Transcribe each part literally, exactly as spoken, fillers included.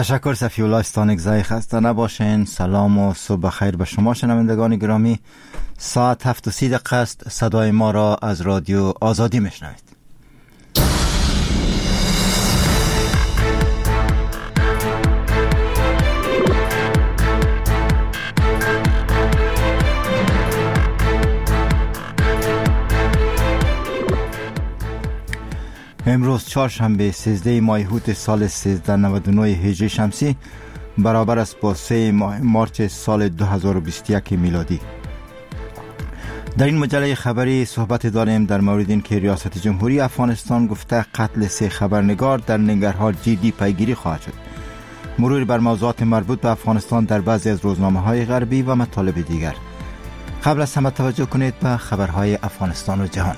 تشکر صفی الله استانکزای. خسته نباشین. سلام و صبح خیر به شما شنوندگان گرامی. ساعت هفت و سی دقیقه است. صدای ما را از رادیو آزادی میشنوید. امروز چهارشنبه سیزده ماه هوت سال سیزده نود و نه هجری شمسی برابر است با سه مارچ سال دو هزار و بیست و یک میلادی. در این مجله خبری صحبت داریم در مورد این که ریاست جمهوری افغانستان گفته قتل سه خبرنگار در ننگرهار جدی پیگیری خواهد شد. مرور بر موضوعات مربوط به افغانستان در بعضی از روزنامه‌های غربی و مطالب دیگر. قبل از همه توجه کنید به خبرهای افغانستان و جهان.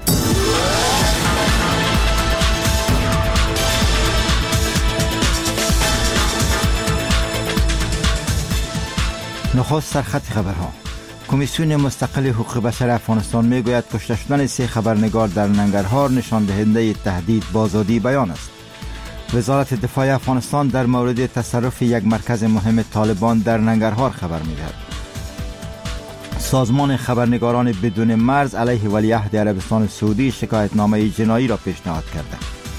نخست سرخط خبرها. کمیسیون مستقل حقوق بشر افغانستان میگوید کشته شدن سه خبرنگار در ننگرهار نشان دهنده تهدید به آزادی بیان است. وزارت دفاع افغانستان در مورد تصرف یک مرکز مهم طالبان در ننگرهار خبر میدهد. سازمان خبرنگاران بدون مرز علیه ولیعهد عربستان سعودی شکایتنامه جنایی را پیشنهاد کرده.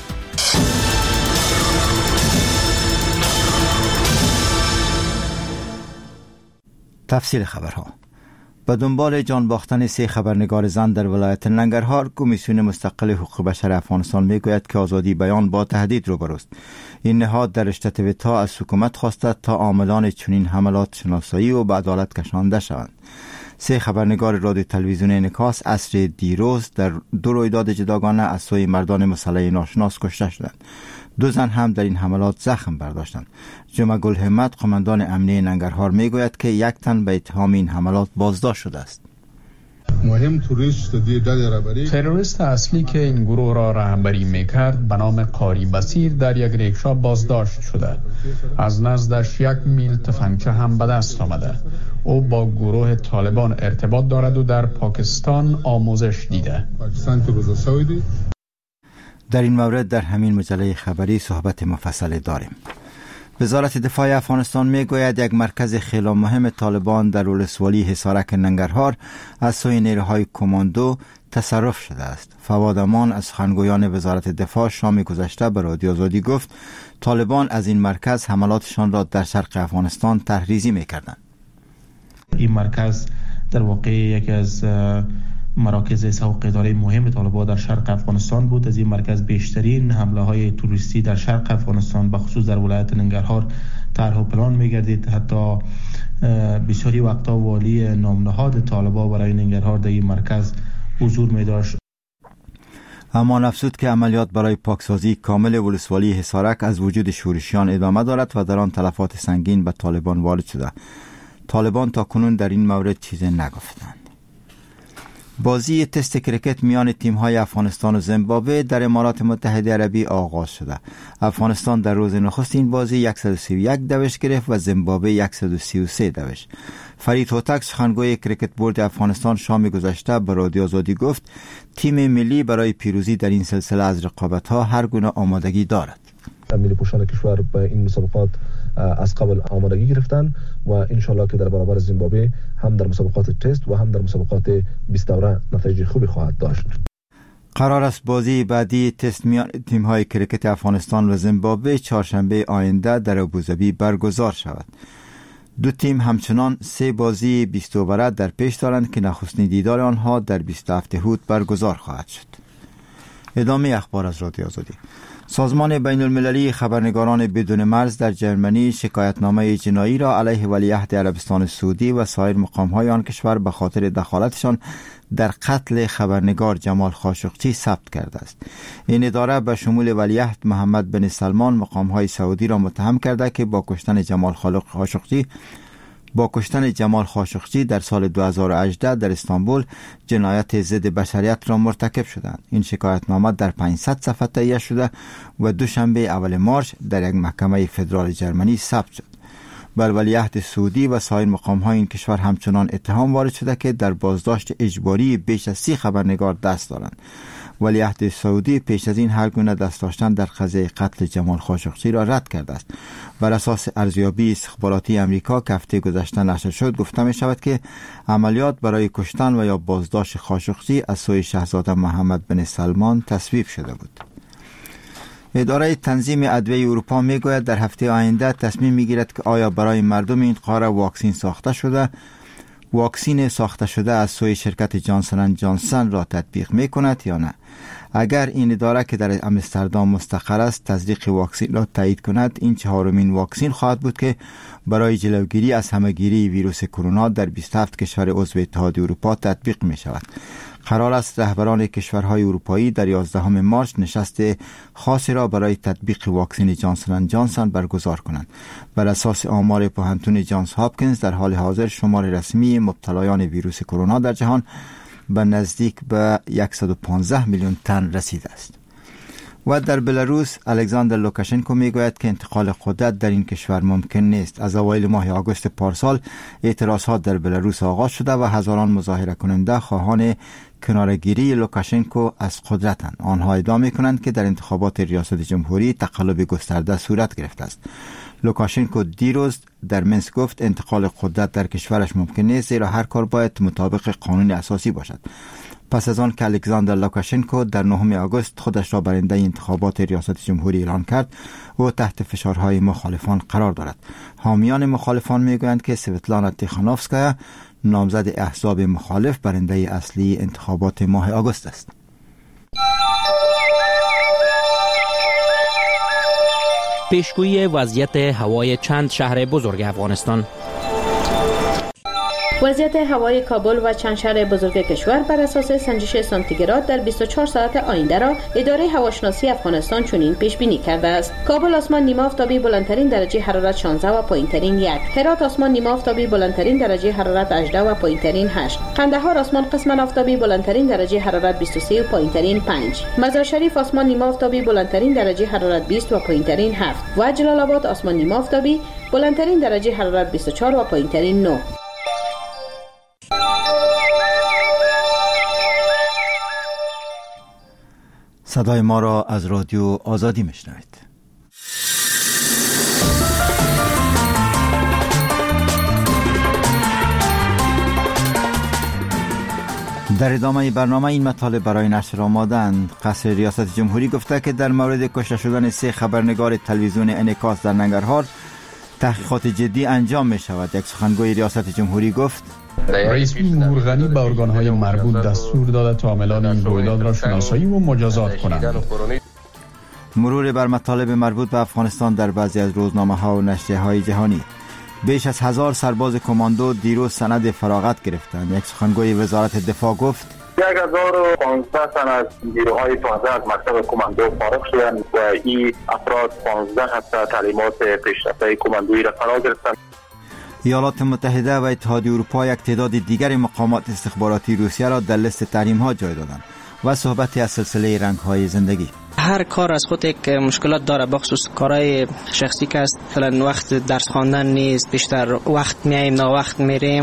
تفصیل خبرها. به دنبال جان باختن سه خبرنگار زن در ولایت ننگرهار، کمیسیون مستقل حقوق بشر افغانستان میگوید که آزادی بیان با تهدید روبروست. این نهاد در رشته تویتا از حکومت خواسته تا عاملان چنین حملات شناسایی و به عدالت کشانده شوند. سه خبرنگار رادیو تلویزیون انعکاس عصر دیروز در دو رویداد جداگانه از سوی مردان مسلح ناشناس کشته شدند. دو زن هم در این حملات زخم برداشتند. جمعه گل همت قماندان امنیه ننگرهار میگوید که یک تن به اتهام این حملات بازداشت شده است. مهم تروریست اصلی که این گروه را رهبری میکرد به نام قاری بصیر در یک ریکشا بازداشت شده. از نزدش یک میل تفنگچه هم به دست آمده. او با گروه طالبان ارتباط دارد و در پاکستان آموزش دیده. در این مورد در همین مجله خبری صحبت مفصل داریم. وزارت دفاع افغانستان میگوید یک مرکز خیلی مهم طالبان در ولسوالی حصارک ننگرهار از سوی نیروهای کماندو تصرف شده است. فواد امان از سخنگویان وزارت دفاع شام گذشته به رادیو آزادی گفت طالبان از این مرکز حملاتشان را در شرق افغانستان تحریزی میکردند. این مرکز در واقع یکی از مراکز سوق اداره مهم طالبان در شرق افغانستان بود. از این مرکز بیشترین حمله های توریستی در شرق افغانستان به خصوص در ولایت ننگرهار طرح و پلان می‌گردید. حتی بسیاری وقتا والی نامنهاد طالبان برای ننگرهار در این مرکز حضور می‌داشت. اما افزود که عملیات برای پاکسازی کامل ولسوالی حصارک از وجود شورشیان ادامه دارد و در آن تلفات سنگین به طالبان وارد شده. طالبان تا کنون در این مورد چیزی نگفتند. بازی تست کرکت میان تیم‌های افغانستان و زیمبابوه در امارات متحده عربی آغاز شده. افغانستان در روز نخست این بازی صد و سی و یک دوش گرفت و زیمبابوه صد و سی و سه دوش. فرید هوتک سخنگوی کرکت بورد افغانستان شام گذشته به رادیو آزادی گفت تیم ملی برای پیروزی در این سلسله از رقابت‌ها هر گونه آمادگی دارد. ملی پوشان کشور به این مسابقات از قبل آمادگی گرفتن و انشالله که در برابر زیمبابوه هم در مسابقات تست و هم در مسابقات بیست دوره نتایج خوبی خواهد داشت. قرار است بازی بعدی تست میان تیم‌های کرکت افغانستان و زیمبابوه چهارشنبه آینده در ابوظبی برگزار شود. دو تیم همچنان سه بازی بیست اووره در پیش دارند که نخستین دیدار آنها در بیست و هفت هوت برگزار خواهد شد. ادامه اخبار از رادیو آزادی. سازمان بین المللی خبرنگاران بدون مرز در جرمنی شکایتنامه جنایی را علیه ولیعهد عربستان سعودی و سایر مقام‌های آن کشور به خاطر دخالتشان در قتل خبرنگار جمال خاشقچی ثبت کرده است. این اداره به شمول ولیعهد محمد بن سلمان مقام‌های سعودی را متهم کرده که با کشتن جمال خاشقچی با کشتن جمال خاشقچی در سال دو هزار و هجده در استانبول جنایت ضد بشریت را مرتکب شدند. این شکایتنامه در پانصد صفحه تهیه شده و دوشنبه اول مارس در یک محکمه فدرال جرمنی ثبت شد. بر ولیعهد سعودی و سایر مقام‌های این کشور همچنان اتهام وارد شده که در بازداشت اجباری بیش از سی خبرنگار دست دارند. ولیعهد سعودی پیش از این هر گونه دست داشتن در قضیه قتل جمال خاشقچی را رد کرده است. بر اساس ارزیابی استخباراتی امریکا که هفته گذشته نشر شد، گفته می شود که عملیات برای کشتن و یا بازداشت خاشقچی از سوی شاهزاده محمد بن سلمان تصویب شده بود. اداره تنظیم ادویه اروپا می گوید در هفته آینده تصمیم می گیرد که آیا برای مردم این قاره واکسین ساخته شده واکسین ساخته شده از سوی شرکت جانسن اند جانسن را تطبیق می کند یا نه. اگر این اداره که در آمستردام مستقر است تصدیق واکسین را تایید کند، این چهارمین واکسین خواهد بود که برای جلوگیری از همهگیری ویروس کرونا در بیست و هفت کشور عضو اتحادیه اروپا تطبیق می شود. قرار است رهبران کشورهای اروپایی در یازدهم مارس نشست خاصی را برای تطبیق واکسن جانسن اند جانسن برگزار کنند. بر اساس آمار پوهنتون جانز هاپکینز در حال حاضر شمار رسمی مبتلایان ویروس کرونا در جهان به نزدیک به صد و پانزده میلیون تن رسیده است. و در بلاروس الکساندر لوکاشنکو میگوید که انتقال قدرت در این کشور ممکن نیست. از اوایل ماه آگوست پارسال اعتراضات در بلاروس آغاز شده و هزاران مظاهره کننده خواهان کنارگیری لوکاشنکو از قدرتند. آنها ادعا میکنند که در انتخابات ریاست جمهوری تقلب گسترده صورت گرفته است. لوکاشنکو دیروز در منسک گفت انتقال قدرت در کشورش ممکن نیست، زیرا هر کار باید مطابق قانون اساسی باشد. پس از آن که الکساندر لوکاشنکو در نهم آگوست خودش را برنده انتخابات ریاست جمهوری اعلان کرد، او تحت فشارهای مخالفان قرار دارد. حامیان مخالفان میگویند که سویتلانا تیخانوفسکایا نامزد احزاب مخالف برنده اصلی انتخابات ماه آگوست است. پیشگویی وضعیت هوای چند شهر بزرگ افغانستان. وضعیت هوای کابل و چند شهر بزرگ کشور بر اساس سنجش سانتیگراد در بیست و چهار ساعت آینده را اداره هواشناسی افغانستان چنین پیش بینی کرده است: کابل آسمان نیمه آفتابی بلندترین درجه حرارت شانزده و پایینترین یک، هرات آسمان نیمه آفتابی بلندترین درجه حرارت هجده و پایینترین هشت، قندهار آسمان قسما آفتابی بلندترین درجه حرارت بیست و سه و پایینترین پنج، مزار شریف آسمان نیمه آفتابی بلندترین درجه حرارت بیست و پایینترین هفت و جلال آباد آسمان نیمه آفتابی بلندترین درجه حرارت بیست و چهار و پایینترین نه. صدای ما را از رادیو آزادی میشنوید. در ادامه برنامه این مطالب برای نشر آمادند. قصر ریاست جمهوری گفته که در مورد کشته شدن سه خبرنگار تلویزیون انعکاس در ننگرهار تحقیقات جدی انجام می شود. یک سخنگوی ریاست جمهوری گفت رئیس جمهور غنی به ارگان‌های مربوط دستور داده تا عاملان این رویداد را شناسایی و مجازات کنند. مرور بر مطالب مربوط به افغانستان در بعضی از روزنامه‌ها و نشریه‌های جهانی. بیش از هزار سرباز کماندو دیروز سند فراغت گرفتند. یک سخنگوی وزارت دفاع گفت یک هزار و پانزده تن از نیروهای تازه از مکتب کماندو فارغ شدند و این افراد پانزده هفته تعلیمات پیشرفته کماندویی را فرا گرفتند. ایالات متحده و اتحادیه اروپا یک تعداد دیگر مقامات استخباراتی روسیه را در لیست تحریم‌ها جای دادند و صحبتی از سلسله رنگ‌های زندگی. هر کار از خود یک مشکلات داره، بخصوص کارهای شخصی که است. مثلا وقت درس خواندن نیست، بیشتر وقت میایم نه وقت میریم.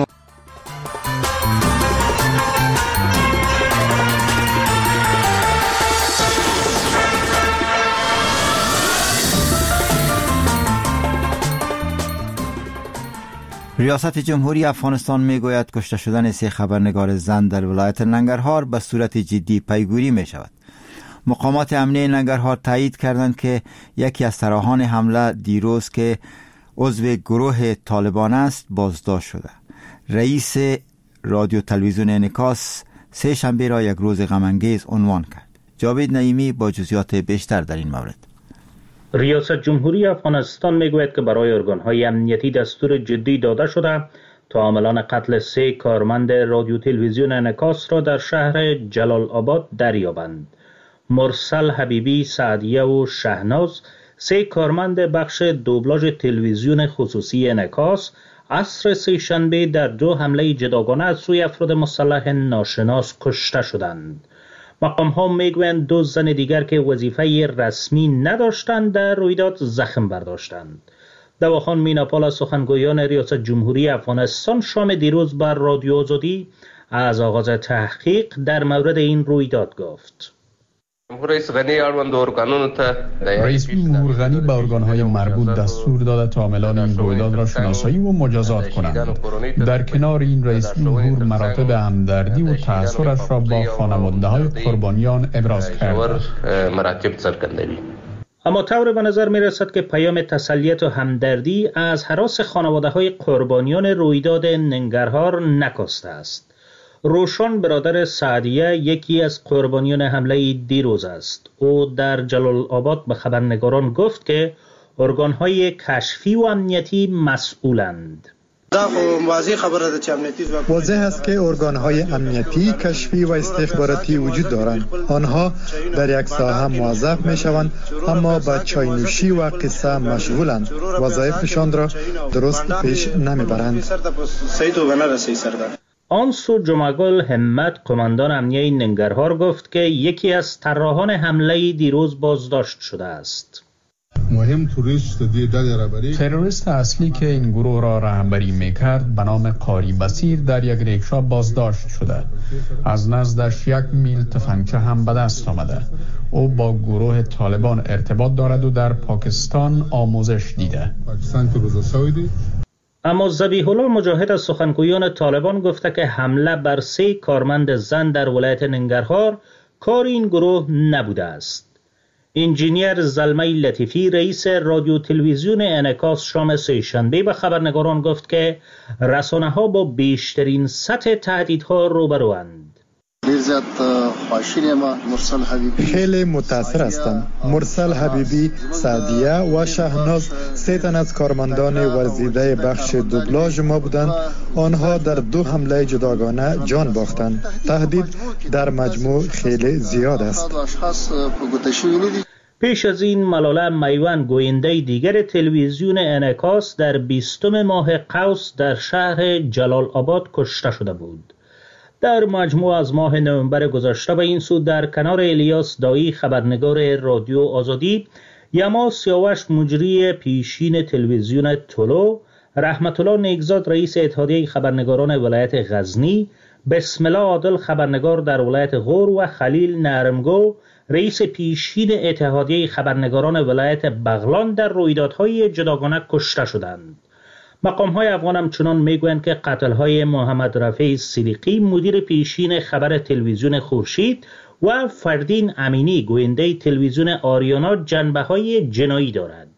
ریاست جمهوری افغانستان میگوید کشته شدن سه خبرنگار زن در ولایت ننگرهار به صورت جدی پیگیری می شود. مقامات امنیه ننگرهار تایید کردند که یکی از سراحان حمله دیروز که عضو گروه طالبان است بازداشت شده. رئیس رادیو تلویزیون انعکاس سه شنبه را یک روز غم انگیز عنوان کرد. جاوید نعیمی با جزئیات بیشتر در این مورد. ریاست جمهوری افغانستان میگوید که برای ارگان‌های امنیتی دستور جدی داده شده تا عاملان قتل سه کارمند رادیو تلویزیون انعکاس را در شهر جلال آباد دریابند. مرسل حبیبی، سعدیه و شهناز، سه کارمند بخش دوبلاژ تلویزیون خصوصی انعکاس، عصر سه شنبه در دو حمله جداگانه از سوی افراد مسلح ناشناس کشته شدند. مقام ها میگویند دو زن دیگر که وظیفه رسمی نداشتند در رویداد زخم برداشتند. دواخان میناپال از سخنگویان ریاست جمهوری افغانستان شام دیروز بر رادیو آزادی از آغاز تحقیق در مورد این رویداد گفت. رئیس جمهور غنی به ارگان‌های مربوط دستور داده تا عاملان این رویداد را شناسایی و مجازات کنند. در کنار این رئیس جمهور مراتب همدردی و تأثرش را با خانواده‌های قربانیان ابراز کرد. اما طور به نظر می رسد که پیام تسلیت و همدردی از هراس خانواده‌های قربانیان رویداد ننگرهار نکاسته است. روشن برادر سعدیه یکی از قربانیان حمله دیروز است. او در جلال آباد به خبرنگاران گفت که ارگان‌های کشفی و امنیتی مسئولند. واضح است که ارگان‌های امنیتی، کشفی و استخباراتی وجود دارند. آنها در یک ساحه موظف می‌شوند اما به چای‌نوشی و قصه مشغولند. وظایفشان را درست پیش نمی‌برند. آنسو جمعگل همت قماندان امنیه ننگرهار گفت که یکی از طراحان حمله دیروز بازداشت شده است. تروریست اصلی که این گروه را رهبری میکرد به نام قاری بصیر در یک ریکشا بازداشت شده. از نزدش یک میل تفنگچه هم به دست آمده. او با گروه طالبان ارتباط دارد و در پاکستان آموزش دیده. اما ذبیح الله مجاهد از سخنگویان طالبان گفته که حمله بر سه کارمند زن در ولایت ننگرهار کار این گروه نبوده است. انجینیر زلمه لطیفی رئیس رادیو تلویزیون انعکاس شام سه‌شنبه به خبرنگاران گفت که رسانه‌ها با بیشترین سطح تهدیدها روبروند. خیلی متاثر هستم. مرسل حبیبی، سعدیه و شهناز سه تن از کارمندان ورزیده بخش دوبلاژ ما بودند. آنها در دو حمله جداگانه جان باختند. تهدید در مجموع خیلی زیاد است. پیش از این ملاله میوان گوینده دیگر تلویزیون انعکاس در بیستم ماه قوس در شهر جلال آباد کشته شده بود. در مجموع از ماه نوامبر گذشته به این سو در کنار الیاس دایی خبرنگار رادیو آزادی، یما سیاوش مجری پیشین تلویزیون طلو، رحمت الله نیکزاد رئیس اتحادیه خبرنگاران ولایت غزنی، بسم الله عادل خبرنگار در ولایت غور و خلیل نرمگو رئیس پیشین اتحادیه خبرنگاران ولایت بغلان در رویدادهای جداگانه کشته شدند. مقام‌های افغان همچنان میگویند که قتل‌های محمد رفیع صدیقی مدیر پیشین خبر تلویزیون خورشید و فردین امینی گوینده تلویزیون آریانا جنبه‌های جنایی دارد.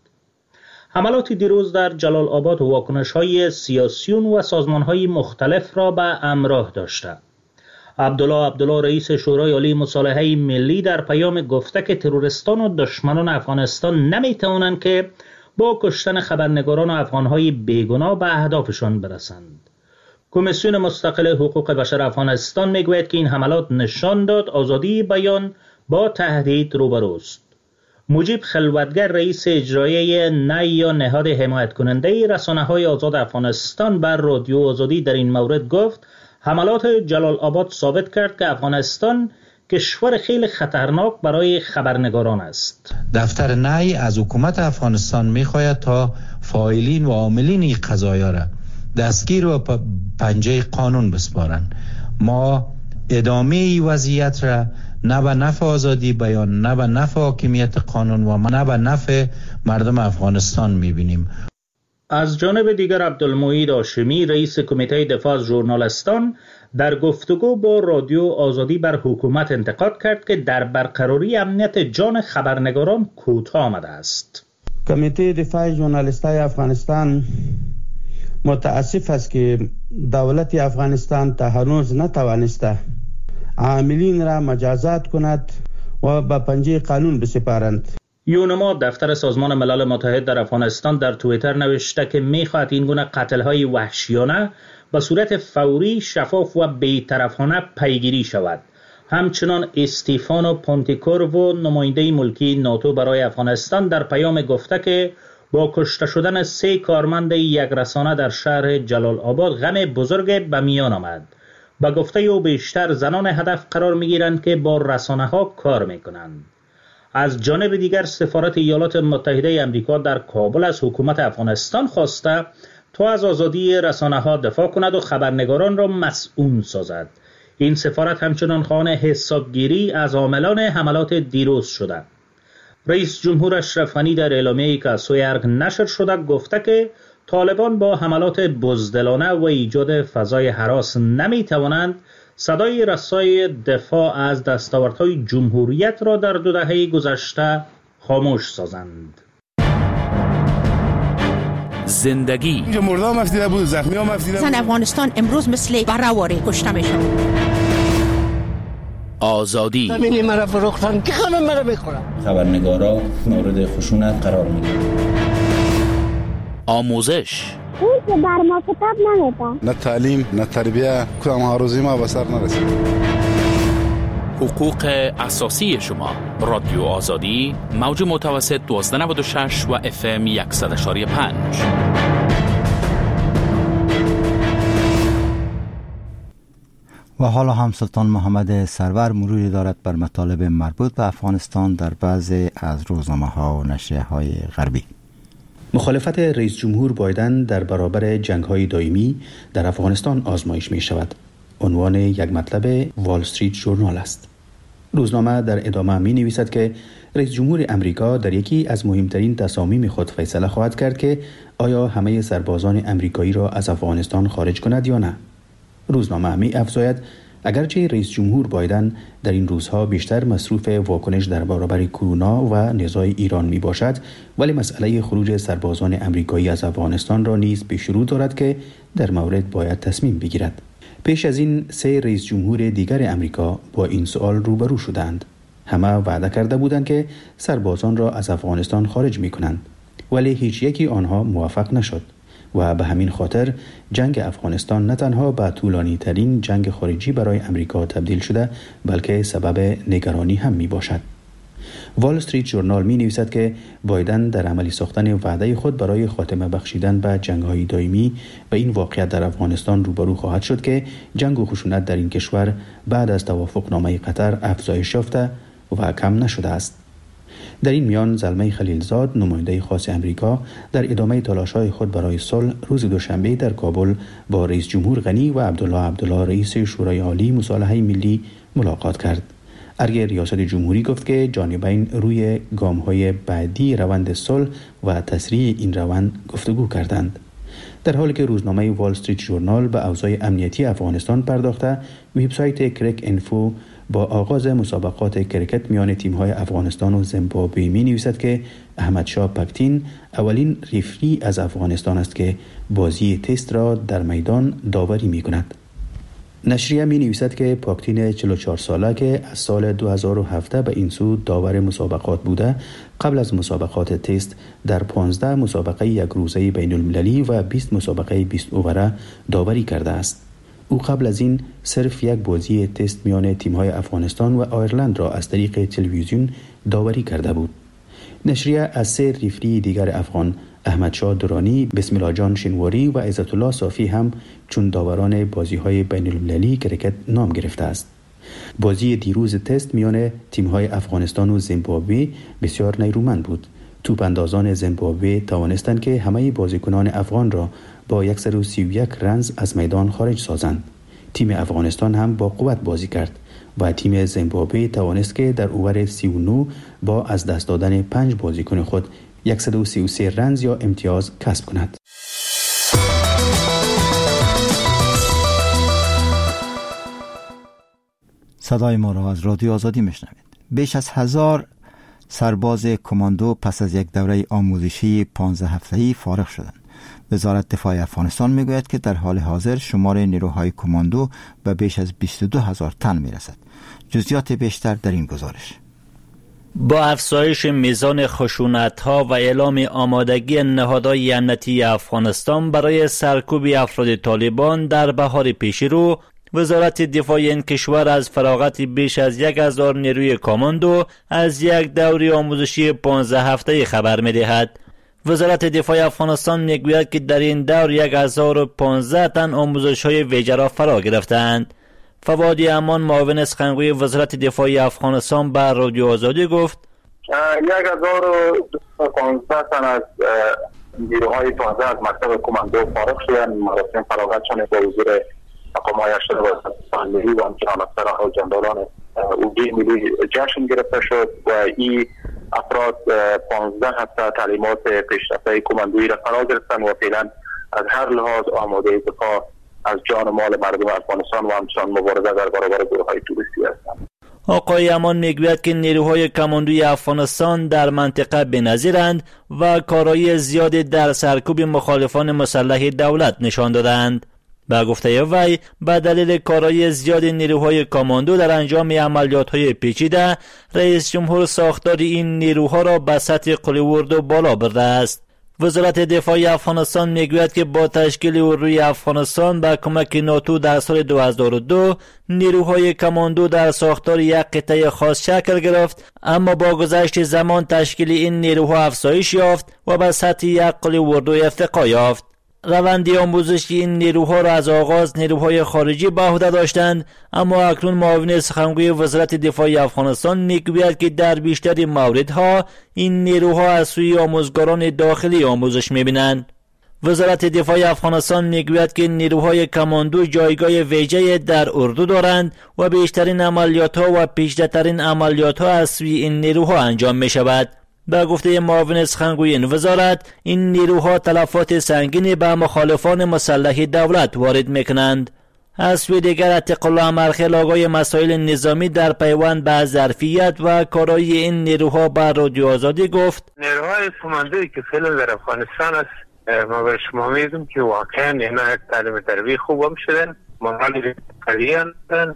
حملات دیروز در جلال آباد واکنش‌های سیاسیون و سازمان‌های مختلف را به همراه داشته. عبدالله عبدالله رئیس شورای عالی مصالحه ملی در پیام گفته که تروریستان و دشمنان افغانستان نمی‌توانند که با کشتن خبرنگاران و افغان‌های بیگناه به اهدافشان برسند. کمیسیون مستقل حقوق بشر افغانستان میگوید که این حملات نشان داد آزادی بیان با تهدید روبروست. مجیب خلوتگر رئیس اجرایی نی یا نهاد حمایت کننده رسانه‌های آزاد افغانستان بر رادیو آزادی در این مورد گفت حملات جلال آباد ثابت کرد که افغانستان کشور خیلی خطرناک برای خبرنگاران است. دفتر نی از حکومت افغانستان می‌خواهد تا فاعلین و عاملین این قضایا را دستگیر و پنجه قانون بسپارند. ما ادامه این وضعیت را نه به نفع آزادی بیان، نه به نفع حاکمیت قانون و نه به نفع مردم افغانستان می‌بینیم. از جانب دیگر عبدالمعید هاشمی رئیس کمیته دفاع از ژورنالیستان در گفتگو با رادیو آزادی بر حکومت انتقاد کرد که در برقراری امنیت جان خبرنگاران کوتاه آمده است. کمیته دفاع ژورنالیستای افغانستان متاسف است که دولت افغانستان تا هنوز نتوانسته عاملین را مجازات کند و به پنجه قانون بسپارند. یونما دفتر سازمان ملل متحد در افغانستان در توییتر نوشته که می‌خواهد این گونه قتل‌های وحشیانه به صورت فوری، شفاف و بی‌طرفانه پیگیری شود. همچنان استیفانو پونتیکور و نماینده ملکی ناتو برای افغانستان در پیام گفته که با کشته شدن سه کارمند یک رسانه در شهر جلال آباد غم بزرگ به میان آمد. با گفته او بیشتر زنان هدف قرار می‌گیرند که با رسانه‌ها کار می‌کنند. از جانب دیگر سفارت ایالات متحده آمریکا در کابل از حکومت افغانستان خواسته تا از آزادی رسانه‌ها دفاع کند و خبرنگاران را مسئول سازد. این سفارت همچنان خواهان حسابگیری از عاملان حملات دیروز شده. رئیس جمهور اشرف غنی در اعلامیه‌ای که از سوی ارگ نشر شده گفته که طالبان با حملات بزدلانه و ایجاد فضای هراس نمی توانند صدای رسای دفاع از دستاوردهای جمهوریت را در دو دهه گذشته خاموش سازند. زندگی اینجا مردا هم افدیده بود، زخمی هم افدیده بود. زن افغانستان امروز مثل برآوری کشته میشه. آزادی همین مرا فروختن که خانم مرا بخورم. خبرنگارا مورد خشونت قرار میگیرن. آموزش اون که بر ما کتاب نمیده. نه تعلیم نه تربیه، کدام هاروزی ما به سر نرسید. حقوق اساسی شما. رادیو آزادی، موج متوسط دویست و نود و شش و اف ام صد و یک و پنج. و حالا هم سلطان محمد سرور مروری دارد بر مطالب مربوط به افغانستان در بعضی از روزنامه‌ها و نشریه‌های غربی. مخالفت رئیس جمهور بایدن در برابر جنگ‌های دائمی در افغانستان آزمایش می شود. عنوان یک مطلب وال استریت ژورنال است. روزنامه در ادامه می نویسد که رئیس جمهور امریکا در یکی از مهمترین تصامیم خود فیصله خواهد کرد که آیا همه سربازان امریکایی را از افغانستان خارج کند یا نه. روزنامه می افزاید اگرچه رئیس جمهور بایدن در این روزها بیشتر مصروف واکنش در برابر کرونا و نزاع ایران می باشد، ولی مسئله خروج سربازان امریکایی از افغانستان را نیز پیش رو دارد که در مورد باید تصمیم بگیرد. پیش از این سه رئیس جمهور دیگر امریکا با این سوال روبرو شدند. همه وعده کرده بودند که سربازان را از افغانستان خارج می کنند، ولی هیچ یکی آنها موفق نشد و به همین خاطر جنگ افغانستان نه تنها به طولانی ترین جنگ خارجی برای امریکا تبدیل شده، بلکه سبب نگرانی هم می باشد. وال استریت ژورنال می نویسد که بایدن در عملی ساختن وعده خود برای خاتمه بخشیدن به جنگ‌های دائمی به این واقعیت در افغانستان روبرو خواهد شد که جنگ و خشونت در این کشور بعد از توافقنامه قطر افزایش یافته و کم نشده است. در این میان زلمه خلیلزاد، نماینده خاص امریکا، در ادامه تلاش‌های خود برای صلح روز دوشنبه در کابل با رئیس جمهور غنی و عبدالله عبدالله رئیس شورای عالی مصالحه ملی ملاقات کرد. ارگ ریاست جمهوری گفت که جانبین روی گام‌های بعدی روند صلح و تسریع این روند گفتگو کردند. در حالی که روزنامه وال استریت ژورنال به اوضاع امنیتی افغانستان پرداخته، وبسایت کرک انفو با آغاز مسابقات کرکت میان تیم‌های افغانستان و زیمبابوه می‌نویسد که احمد شاه پاکتین اولین ریفری از افغانستان است که بازی تست را در میدان داوری می‌کند. نشریه می‌نویسد که پاکتین چهل و چهار ساله که از سال دو هزار و هفت به این سو داور مسابقات بوده، قبل از مسابقات تست در پانزده مسابقه یک روزه بین المللی و بیست مسابقه بیست اووره داوری کرده است. او قبل از این صرف یک بازی تست میان تیم‌های افغانستان و آیرلند را از طریق تلویزیون داوری کرده بود. نشریه از سه ریفری دیگر افغان، احمد شاه درانی، بسم الله جان شینواری و عزت الله صافی هم چون داوران بازی‌های بین المللی کرکت نام گرفته است. بازی دیروز تست میان تیم‌های افغانستان و زیمبابوه بسیار نیرومند بود. توپ اندازان زیمبابوه توانستند که همه بازیکنان افغان را با صد و سی و یک رنز از میدان خارج سازند. تیم افغانستان هم با قوت بازی کرد و تیم زیمبابوه توانست که در اوور سی و نه با از دست دادن پنج بازیکن خود صد و سی و سه رنز یا امتیاز کسب کند. صدای ما را از رادیو آزادی میشنوید. بیش از هزار سرباز کماندو پس از یک دوره آموزشی پانزده هفته‌ای فارغ شدند. وزارت دفاع افغانستان میگوید که در حال حاضر شمار نیروهای کماندو به بیش از بیست و دو هزار تن میرسد. جزئیات بیشتر در این گزارش. با افزایش میزان خشونت‌ها و اعلام آمادگی نهادهای امنیتی افغانستان برای سرکوب افراد طالبان در بهار پیشرو، وزارت دفاع این کشور از فراغت بیش از یک هزار نیروی کماندو از یک دوره آموزشی پانزده هفته‌ای خبر می‌دهد. وزارت دفاع افغانستان میگوید که در این دور یک هزار و پانزده تن آموزش‌های ویژه را فرا گرفتند. فواد امان، معاون سخنگوی وزارت دفاع افغانستان، به رادیو آزادی گفت یک هزار و پانزده تن از نیروهای تازه از مکتب کماندو فارغ شدند. مراسم فراغتشان با حضور مقام‌های هشتاد و ملی و همچنان افسران و جنرالان اوجی ملی جشن گرفته شد و این افراد پانزده هفته تعلیمات پیشرفته کماندویی را فرا گرفتند و فعلا از هر لحاظ آماده دفاع از جان و مال مردم افغانستان و همچنان مبارزه در برابر گروه‌های توریستی هستند. آقای امان میگوید که نیروهای کماندوی افغانستان در منطقه بی‌نظیرند و کارایی زیادی در سرکوب مخالفان مسلح دولت نشان دادند. به گفته وی به دلیل کارایی زیاد نیروهای کماندو در انجام عملیات‌های پیچیده، رئیس جمهور ساختار این نیروها را به سطح قلی اردو بالا برده است. وزارت دفاع افغانستان میگوید که با تشکیل اردوی افغانستان به کمک ناتو در سال دو هزار و دو نیروهای کماندو در ساختار یک قطعه خاص شکل گرفت، اما با گذشت زمان تشکیل این نیروها افزایش یافت و به سطح یک قلی اردو ارتقا یافت. روند آموزشی این نیروها را از آغاز نیروهای خارجی به عهده داشتند، اما اکنون معاون سخنگوی وزارت دفاع افغانستان میگوید که در بیشتر موردها این نیروها از سوی آموزگاران داخلی آموزش میبینند. وزارت دفاع افغانستان میگوید که نیروهای کماندو جایگاه ویژه‌ای در اردو دارند و بیشترین عملیات‌ها و پیچیده‌ترین عملیات‌ها از سوی این نیروها انجام می‌شود. به گفته معاون سخنگوی این وزارت، این نیروها تلفات سنگینی به مخالفان مسلح دولت وارد میکنند. از سوی دیگر عتیق‌الله امرخیل آقای مسائل نظامی در پیوند به ظرفیت و کارایی این نیروها به رادیو آزادی گفت: نیروهای کماندویی که فعلا در افغانستان است، ما به شما میگم که واقعا اینا یک تعلیم تربیت خوب هم شدن، مرالی قلیان دارن،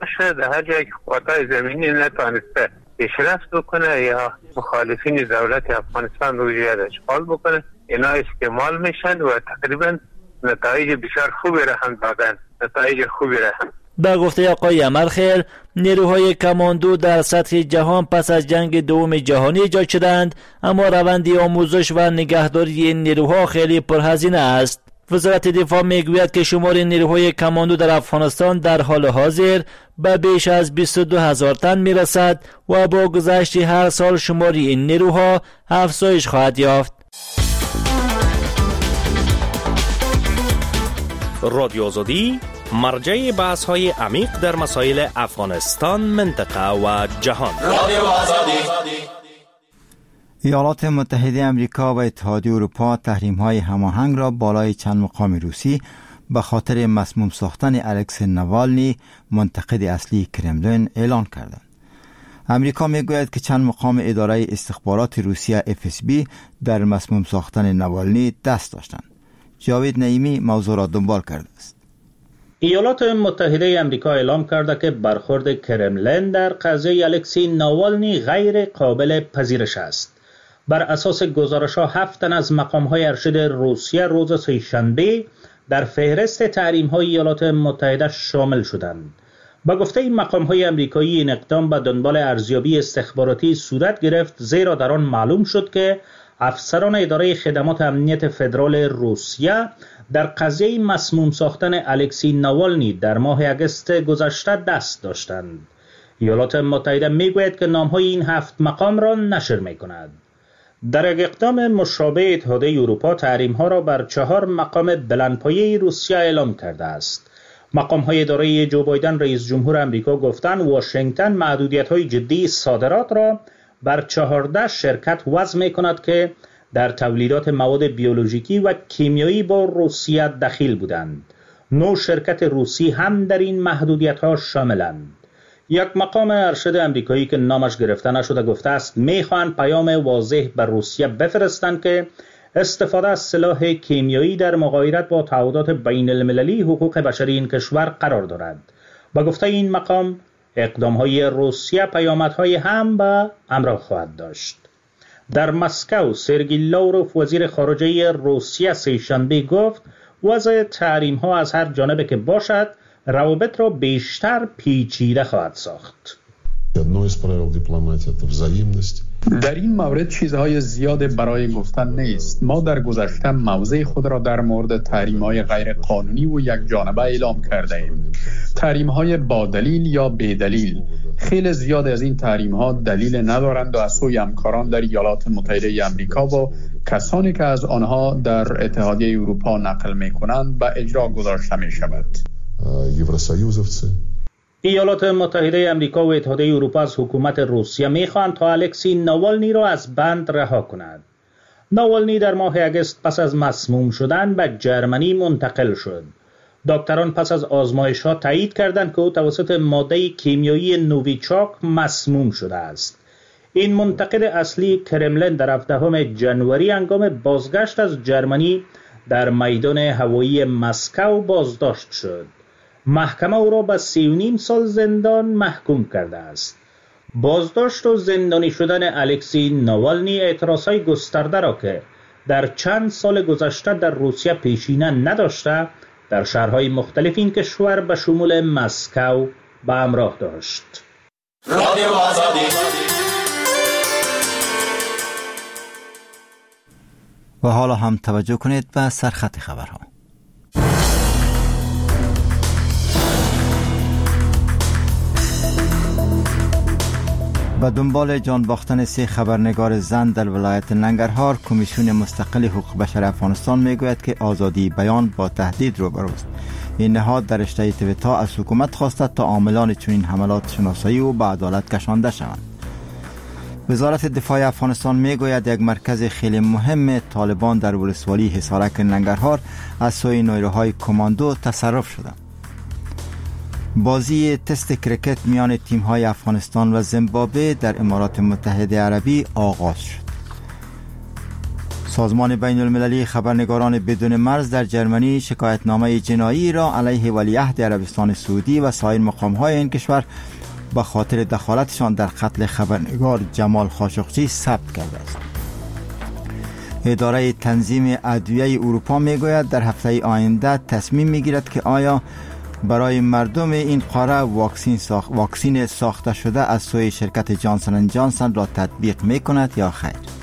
در هر جایی که قواتای زمینی نتوانسته پیشرفت بکنه یا مخالفین دولت افغانستان رو جهاد اشغال بکنه، اینا استعمال میشن و تقریبا نتایج بسیار خوبی را هم دادن، نتایج خوبی را هم. به گفته آقای امرخیل، نیروهای کماندو در سطح جهان پس از جنگ دوم جهانی ایجاد شدند، اما روند آموزش و نگهداری این نیروها خیلی پرهزینه است. وزارت دفاع میگوید که شمار نیروهای کماندو در افغانستان در حال حاضر به بیش از بیست و دو هزار تن میرسد و با گذشت هر سال شمار این نیروها افزایش خواهد یافت. رادیو آزادی، مرجع بحث های عمیق در مسائل افغانستان، منطقه و جهان. رادیو آزادی. ایالات متحده امریکا و اتحادیه اروپا تحریم‌های هماهنگ را بالای چند مقام روسی به خاطر مسموم ساختن الکسی نوالنی، منتقد اصلی کرملین، اعلان کردند. امریکا میگوید که چند مقام اداره استخبارات روسیه اف اس بی در مسموم ساختن نوالنی دست داشتند. جاوید نعیمی موضوع را دنبال کرده است. ایالات متحده امریکا اعلام کرده که برخورد کرملین در قضیه الکسی نوالنی غیر قابل پذیرش است. بر اساس گزارش‌ها هفت تن از مقام‌های ارشد روسیه روز سه‌شنبه در فهرست تحریم‌های ایالات متحده شامل شدند. با گفته این مقام‌های آمریکایی، این اقدام به دنبال ارزیابی استخباراتی صورت گرفت، زیرا در آن معلوم شد که افسران اداره خدمات امنیت فدرال روسیه در قضیه مسموم ساختن الکسی نوالنی در ماه اگست گذشته دست داشتند. ایالات متحده میگوید که نام‌های این هفت مقام را نشر می‌کند. در یک اقدام مشابه، اتحادیه اروپا تحریم‌ها را بر چهار مقام بلندپایه روسیه اعلام کرده است. مقام‌های اداره جو بایدن رئیس جمهور آمریکا گفتند واشنگتن محدودیت‌های جدی صادرات را بر چهارده شرکت وضع می‌کند که در تولیدات مواد بیولوژیکی و کیمیایی با روسیه دخیل بودند. نه شرکت روسی هم در این محدودیت‌ها شاملند. یک مقام ارشد آمریکایی که نامش گرفته نشده گفته است میخواهند پیام واضح به روسیه بفرستند که استفاده از سلاح کیمیایی در مغایرت با تعهدات بین المللی حقوق بشری این کشور قرار دارد. با گفته این مقام، اقدام‌های روسیه پیامدهای هم به همراه خواهد داشت. در مسکو، سرگئی لاوروف وزیر خارجه روسیه سه‌شنبه گفت وضع تحریم‌ها از هر جانبه که باشد روابط را بیشتر پیچیده خواهد ساخت. در این مورد چیزهای زیاد برای گفتن نیست. ما در گذشته موضع خود را در مورد تحریم‌های غیر قانونی و یک جانبه اعلام کرده ایم. تحریم‌های با دلیل یا بی دلیل. خیلی زیاد از این تحریم‌ها دلیل ندارند و از سوی همکاران در ایالات متحده آمریکا و کسانی که از آنها در اتحادیه اروپا نقل می‌کنند به اجرا گذاشته می‌شود. ایالات متحده امریکا و اتحادیه اروپا از حکومت روسیه میخواهند تا الکسی ناوالنی را از بند رها کند. ناوالنی در ماه اگست پس از مسموم شدن به جرمنی منتقل شد. دکتران پس از آزمایش ها تایید کردند که او توسط ماده کیمیایی نوویچاک مسموم شده است. این منتقد اصلی کرملین در هفدهم ژانویه هنگام بازگشت از جرمنی در میدان هوایی مسکو بازداشت شد. محکمه او را به سی و نیم سال زندان محکوم کرده است. بازداشت و زندانی شدن الکسی ناوالنی اعتراضهای گسترده را که در چند سال گذشته در روسیه پیشینه نداشته در شهرهای مختلف این کشور به شمول مسکو به همراه داشت. رادیو آزادی. و حالا هم توجه کنید به سرخط خبرها. به دنبال جان باختن سه خبرنگار زن در ولایت ننگرهار، کمیسیون مستقل حقوق بشر افغانستان میگوید که آزادی بیان با تهدید روبروست. این نهاد در رشته تویتا از حکومت خواسته تا عاملان چنین حملات شناسایی و به عدالت کشانده شوند. وزارت دفاع افغانستان میگوید یک مرکز خیلی مهم طالبان در ولسوالی حصارک ننگرهار از سوی نیروهای کماندو تصرف شده. بازی تست کرکت میان تیم‌های افغانستان و زیمبابوه در امارات متحده عربی آغاز شد. سازمان بین المللی خبرنگاران بدون مرز در جرمنی شکایتنامه جنایی را علیه ولیعهد عربستان سعودی و سایر مقام‌های این کشور به خاطر دخالتشان در قتل خبرنگار جمال خاشقچی ثبت کرده است. اداره تنظیم ادویه اروپا میگوید در هفته آینده تصمیم میگیرد که آیا برای مردم این قاره واکسین ساخت واکسین ساخته شده از سوی شرکت جانسن اند جانسن را تطبیق میکند یا خیر.